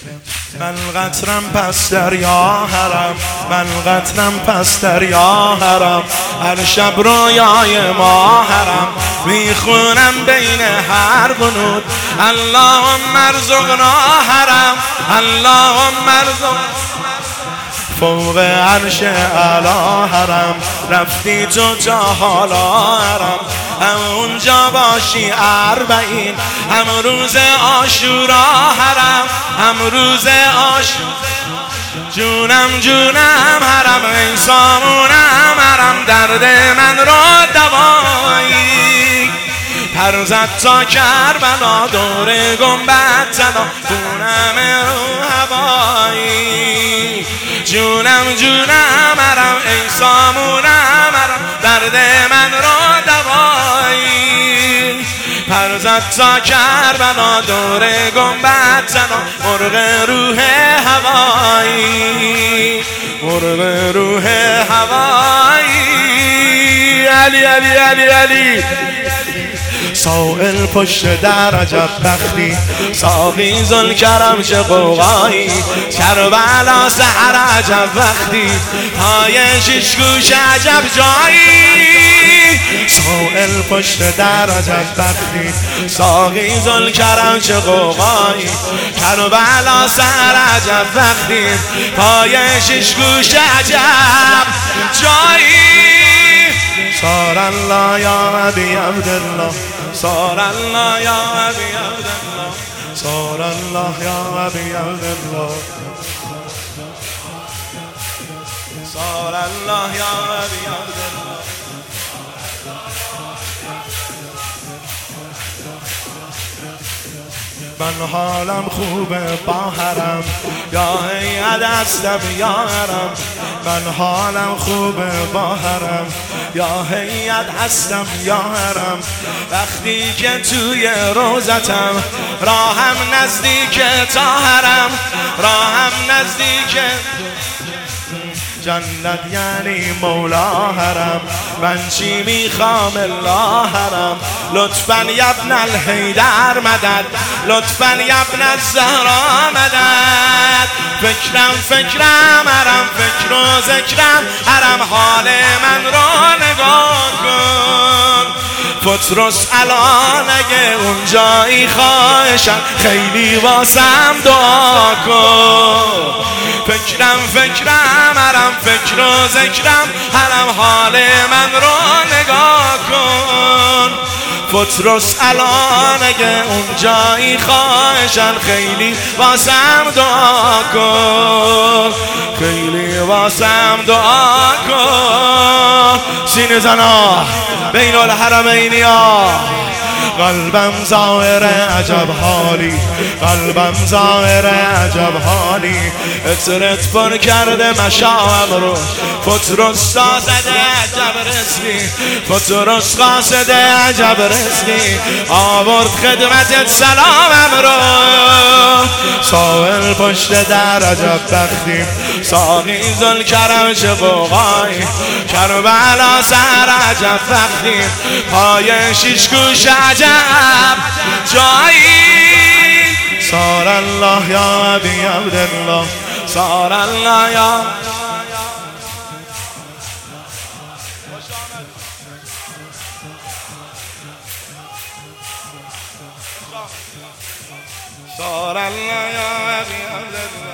من قطرم پس دریا حرم، من قطرم پس دریا حرم، هر شب رویای ما حرم، میخونم بین هر قنوت اللهم ارزقنا حرم، اللهم ارزقنا فوق عرش اعلی حرم، رفتی تو تا حالا حرم، هم اونجا باشی اربعین، هم روز عاشورا حرم، هم روز عاشورا جونم جونم حرم، ای سامونم حرم، درد من را دوایی پر زد تا کربلا، دور گنبد زدا خونم رو هوایی، جونم جونم حرم، ای سامونم حرم، درد من را دوایی پر زد تا کربلا، دور گنبد زدا مرغ روح هوایی، مرغ روح هوایی. علی علی علی علی سائل پشت در عجب بختی، ساقی ذوالکرم چه غوغایی، کربلا سحر عجب وقتی، پای شش گوش عجب جایی، سائل پشت در عجب بختی، ساقی ذوالکرم چه غوغایی، کربلا سحر عجب وقتی، پای شش گوش عجب جایی. صار الله یا ابی عبدالله، صار الله یا ابی عبدالله، صار الله یا ابی عبدالله، صار الله یا ابی عبدالله. من حالم خوبه با حرم، یا هیئت هستم یا حرم، من حالم خوبه با حرم، یا هیئت هستم یا حرم، وقتی که توی روزتم، راهم نزدیک تا حرم، راهم نزدیک جنت یعنی مولا حرم، من چی میخوام الا حرم، لطفاً یبن الحیدر مدد، لطفاً یبن الزهرا مدد، فکرم حرم، فکر و ذکرم حرم، حال من رو نگاه کن، پتروس الان اگه اونجایی خواهشم، خیلی واسم دعا کن، فکرم حرم، فکر و ذکرم حرم، حال من رو نگاه کن، پتروس الان اگه اونجایی خواهشن، خیلی واسم دعا کن، خیلی واسم دعا کن. سینه زنا بین الحرمینیا، قلبم ظاهر عجب حالی، قلبم ظاهر عجب حالی، اطرت پر کرده مشام رو، پتروس سازده عجب رزقی، پتروس قاصده عجب رزقی، آورد خدمتت سلامم رو، سائل پشت در عجب بختی، ساقی ذوالکرم چه غوغایی، کربلا سحر عجب وقتی، پای شش گوش عجب جایی. صار الله یا ابی عبدالله، صار الله یا صار الله یا ابی عبدالله.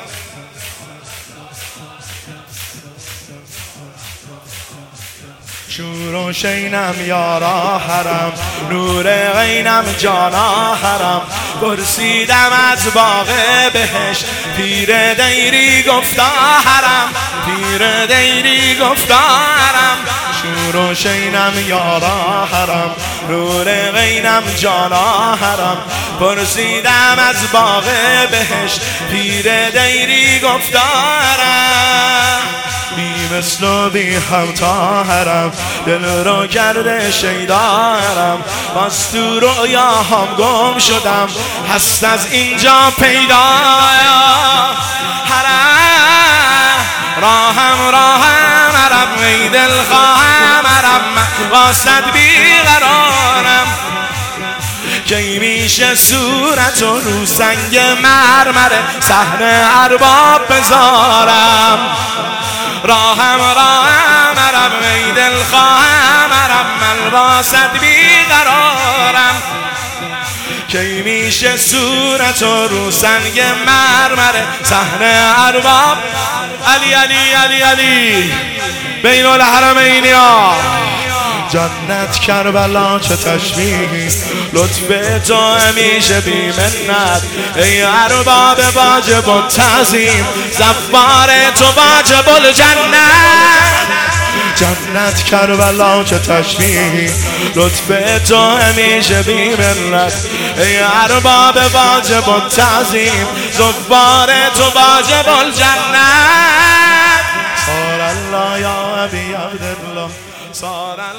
شور و شینم یارا حرم، نور غینم جانا حرم، پرسیدم از باغ بهشت، پیر دیری گفتا حرم، پیر دیری گفتا حرم، شور و شینم یارا حرم، نور غینم جانا حرم، پرسیدم از باغ بهشت، پیر دیری گفتا حرم، بی مثل و بی همتا حرم، دل رو کرده شیدا حرم، باز تو رویاهام گم شدم، هست از اینجا پیدا حرم، راهم حرم، ای دل خواهم حرم، واسد بیقرارم، کی میشه صورت و رو سنگ مرمر صحن ارباب بذارم راهم مرم ای دل خواهم مرم من واسد بیقرارم کی میشه صورت و رو سنگ مرمر صحن ارباب علی علی علی علی بین الحرمین یا جنت کربلا چه تشبیهی لطف تو همیشه بی منت ای ارباب واجب و تعظیم زفار تو واجب الجنت جنت کربلا چه تشبیهی لطف تو همیشه بی منت ای ارباب واجب و تعظیم زفار تو واجب الجنت صار الله یا ابی عبدالله صار